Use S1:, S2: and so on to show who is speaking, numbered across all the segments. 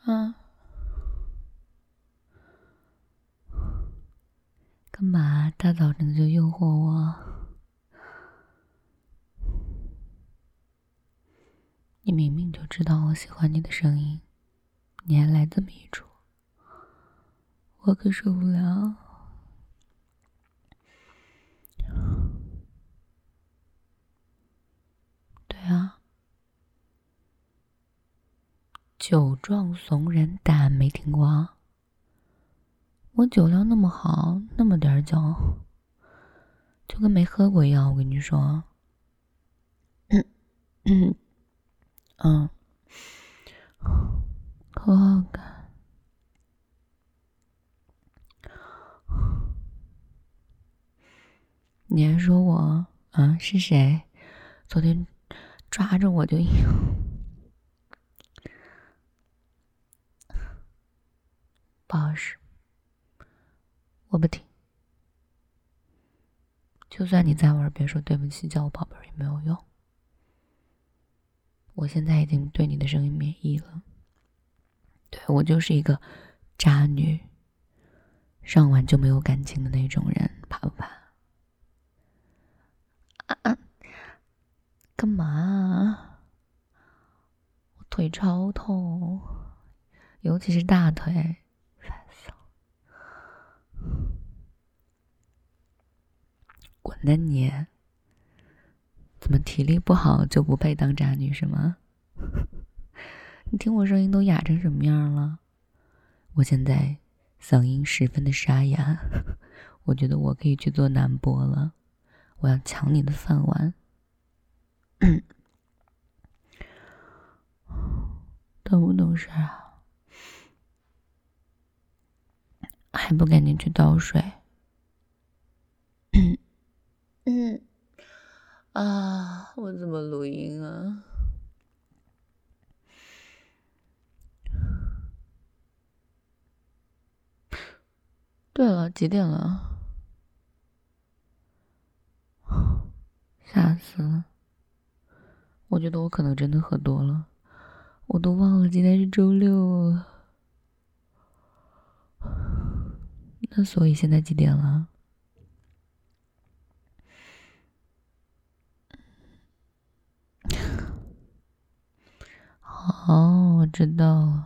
S1: 啊，干嘛大早晨的就诱惑我？你明明就知道我喜欢你的声音，你还来这么一出，我可受不了。对啊，酒壮怂人胆，没听过啊？我酒量那么好，那么点酒，就跟没喝过一样。我跟你说，好好看。你还说我是谁？昨天抓着我就不好使，我不听。就算你在我耳边说对不起，叫我宝贝儿也没有用。我现在已经对你的声音免疫了。对，我就是一个渣女，上完就没有感情的那种人，怕不怕？干嘛啊？我腿超痛，尤其是大腿，烦死了！滚蛋你！怎么体力不好就不配当渣女是吗？你听我声音都哑成什么样了？我现在嗓音十分的沙哑，我觉得我可以去做男播了。我要抢你的饭碗。懂不懂事啊？还不赶紧去倒水？我怎么录音啊？对了，几点了？吓死了！我觉得我可能真的喝多了，我都忘了今天是周六了。那所以现在几点了？哦，我知道了，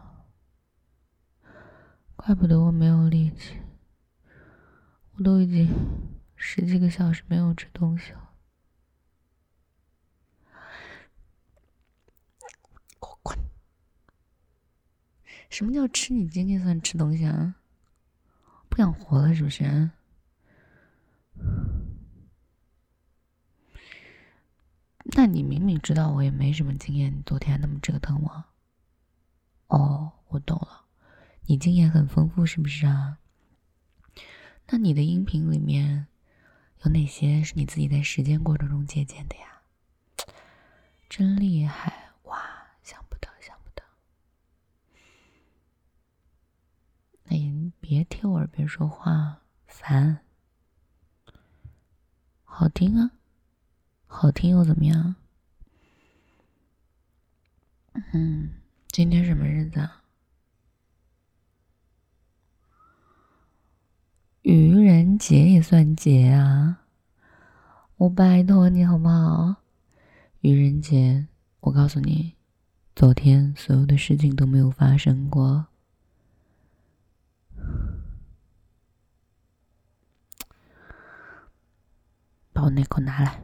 S1: 怪不得我没有力气，我都已经十几个小时没有吃东西了。给我滚！什么叫吃你经济算吃东西啊？不想活了是不是？那你明明知道我也没什么经验，你昨天还那么折腾我。哦，我懂了，你经验很丰富是不是啊？那你的音频里面有哪些是你自己在实践过程中借鉴的呀？真厉害哇！想不到，想不到。那你别贴我耳边说话，烦。好听啊，好听又怎么样？今天什么日子啊？愚人节也算节啊！我拜托你好不好？愚人节，我告诉你，昨天所有的事情都没有发生过。把我内裤拿来。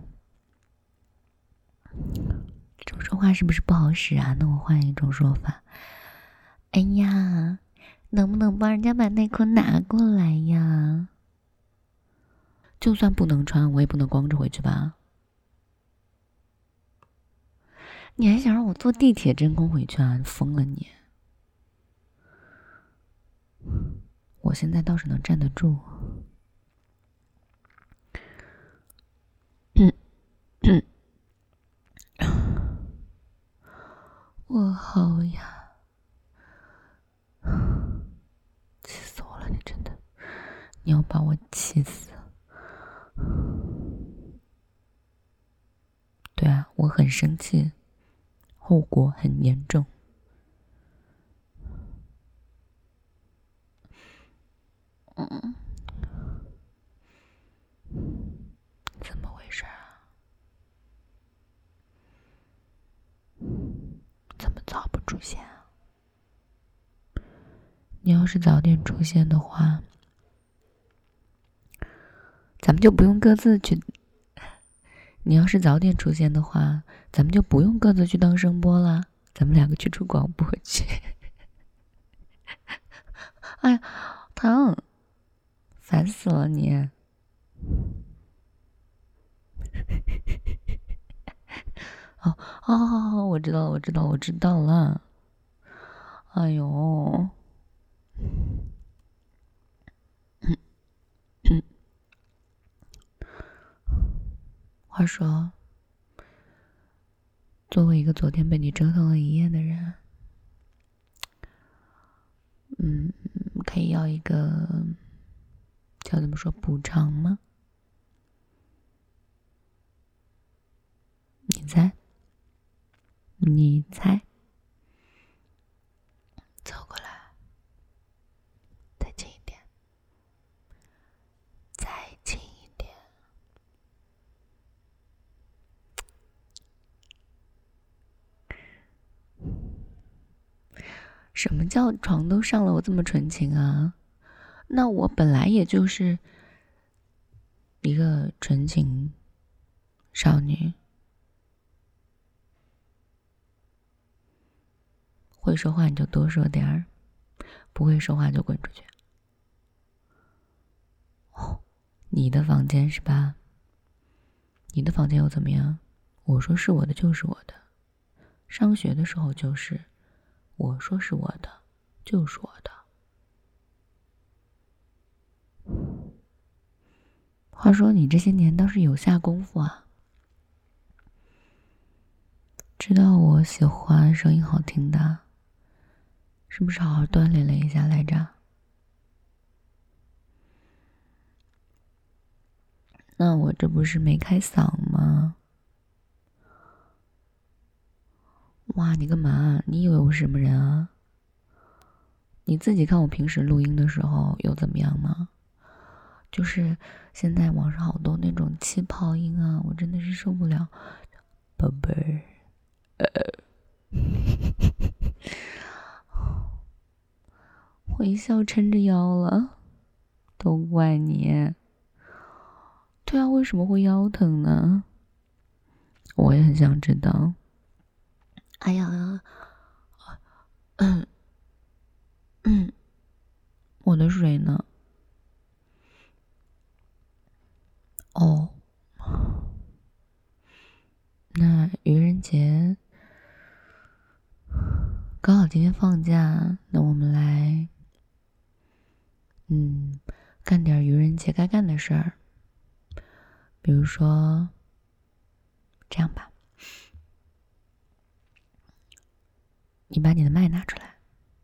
S1: 这种说话是不是不好使啊？那我换一种说法。哎呀，能不能帮人家把内裤拿过来呀？就算不能穿，我也不能光着回去吧？你还想让我坐地铁真空回去啊？你疯了你！我现在倒是能站得住。我好呀，气死我了！你真的，你要把我气死。对啊，我很生气，后果很严重。 出现啊？你要是早点出现的话，咱们就不用各自去。你要是早点出现的话，咱们就不用各自去当声波了，咱们两个去出广播去。哎呀，疼，烦死了你！哦，我知道了。哎呦，话说，作为一个昨天被你折腾了一夜的人，可以要一个叫怎么说补偿吗？你猜，走过来，再近一点，再近一点。什么叫床都上了，我这么纯情啊？那我本来也就是一个纯情少女，会说话你就多说点儿，不会说话就滚出去。哦，你的房间是吧？你的房间又怎么样？我说是我的就是我的，上学的时候就是，我说是我的就是我的。话说你这些年倒是有下功夫啊，知道我喜欢声音好听的，是不是好好锻炼了一下来着？那我这不是没开嗓吗？哇，你干嘛？你以为我是什么人啊？你自己看我平时录音的时候有怎么样吗？就是现在网上好多那种气泡音啊，我真的是受不了。宝贝儿，我一笑撑着腰了，都怪你。对啊，为什么会腰疼呢？我也很想知道。哎呀，我的水呢？哦，那愚人节刚好今天放假，那我们来，干点愚人节该干的事儿。比如说，这样吧，你把你的麦拿出来。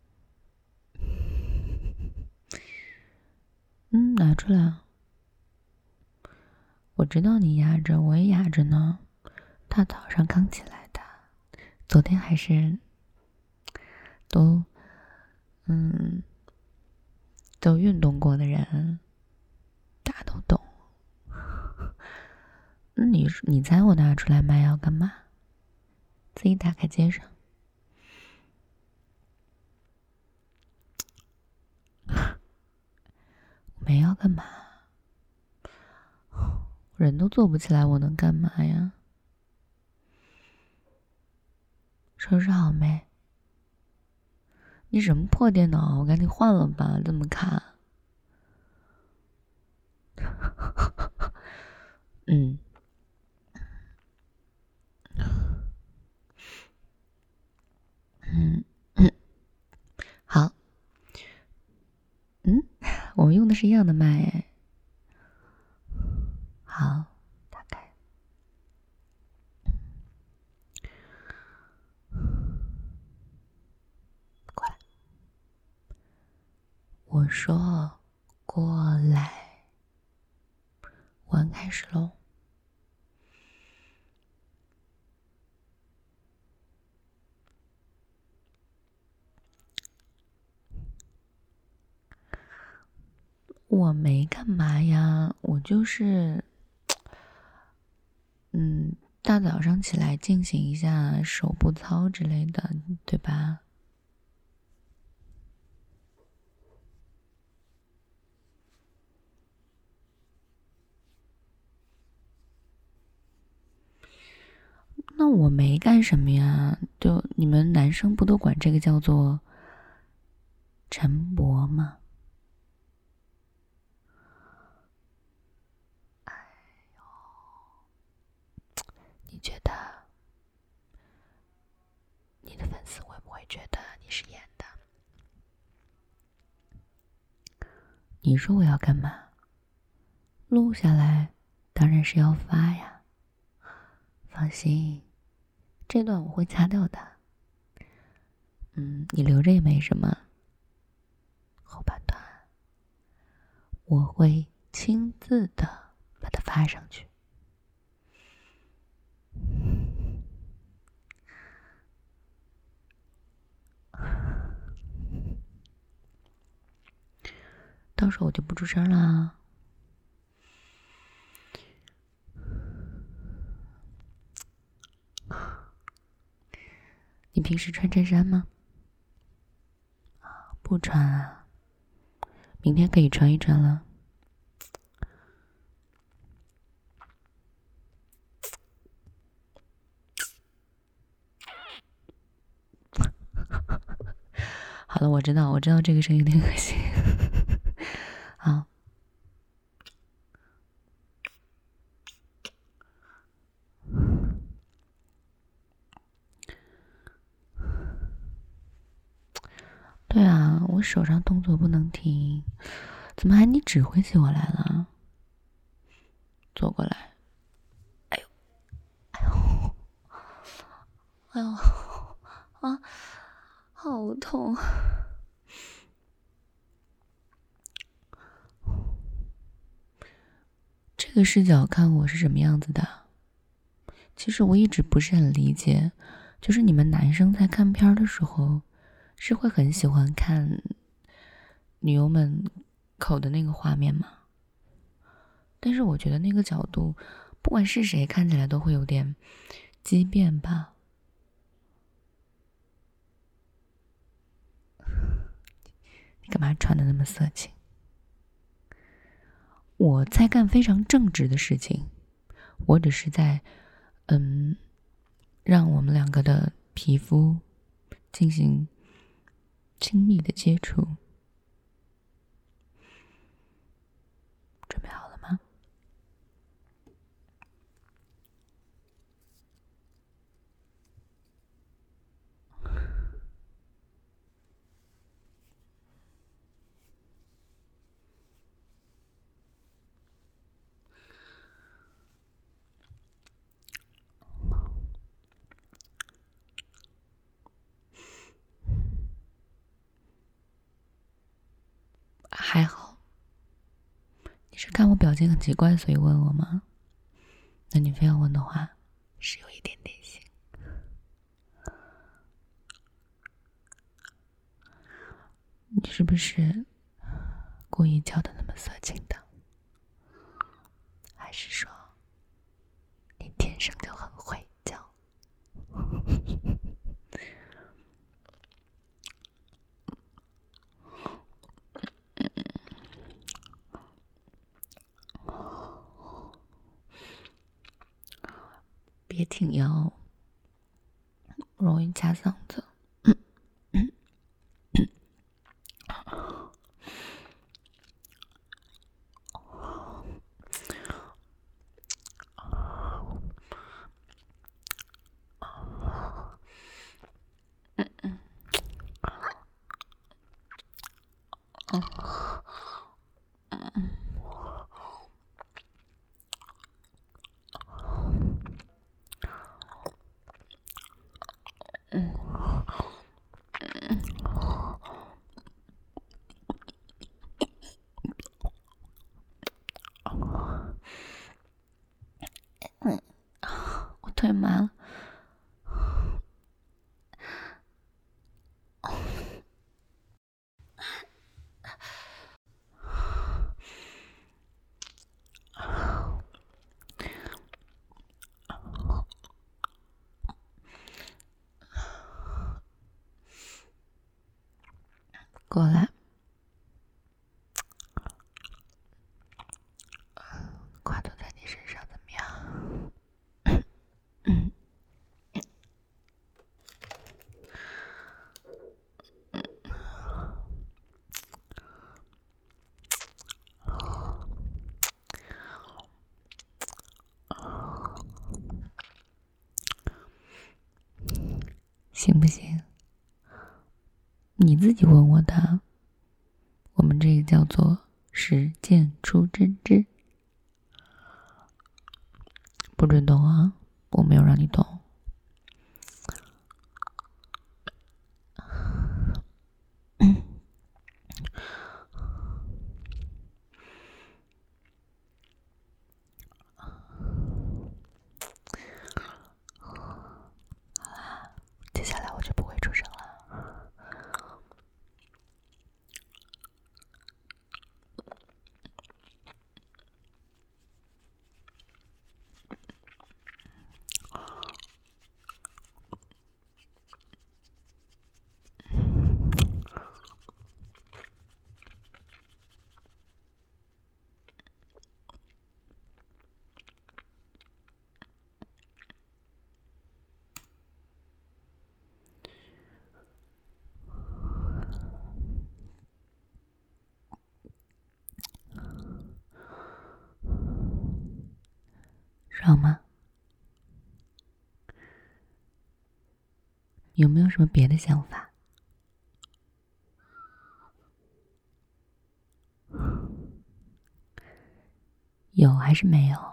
S1: 拿出来。我知道你压着，我也压着呢。大早上刚起来的，昨天还是都运动过的人，大家都懂。你猜我拿出来麦要干嘛？自己打开接上。没要干嘛？人都做不起来，我能干嘛呀？收拾好没？你什么破电脑？我赶紧换了吧，这么卡。好。我们用的是一样的麦哎。好，打开。过来。我说过来。玩开始喽。我没干嘛呀，我就是， 大早上起来进行一下手部操之类的，对吧？那我没干什么呀，就你们男生不都管这个叫做晨勃吗？哎呦，你觉得你的粉丝会不会觉得你是演的？你说我要干嘛？录下来，当然是要发呀。放心，这段我会掐掉的。你留着也没什么。后半段我会亲自的把它发上去。到时候我就不出声了。你平时穿衬衫吗？不穿啊，明天可以穿一穿了。好了，我知道这个声音有点恶心。好，对啊，我手上动作不能停，怎么还你指挥起我来了？坐过来。哎呦，哎呦，哎呦，啊，好痛！这个视角看我是什么样子的？其实我一直不是很理解，就是你们男生在看片的时候，是会很喜欢看女优们口的那个画面吗？但是我觉得那个角度，不管是谁看起来都会有点畸变吧。你干嘛穿的那么色情？我在干非常正直的事情，我只是在让我们两个的皮肤进行亲密的接触。准备好了吗？还好。你是看我表情很奇怪，所以问我吗？那你非要问的话，是有一点点心。你是不是故意叫的那么色情的？还是说你天生就很会叫？别挺腰，容易卡嗓子。我腿麻了。 过来，跨坐在你身上怎么样？行不行？你自己问我的，我们这个叫做实践出真知，不准动啊！我没有让你动。接下来我就不会出声了。爽吗？有没有什么别的想法？有还是没有？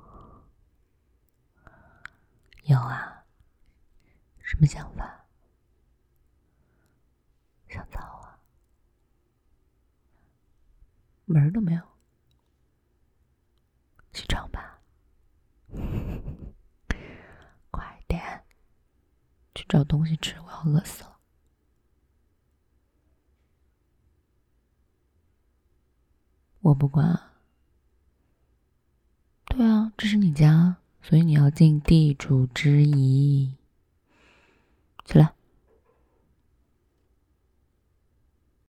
S1: 有啊。什么想法？想操啊？门儿都没有。去找吧。快点，去找东西吃，我要饿死了。我不管。对啊，这是你家，所以你要尽地主之谊。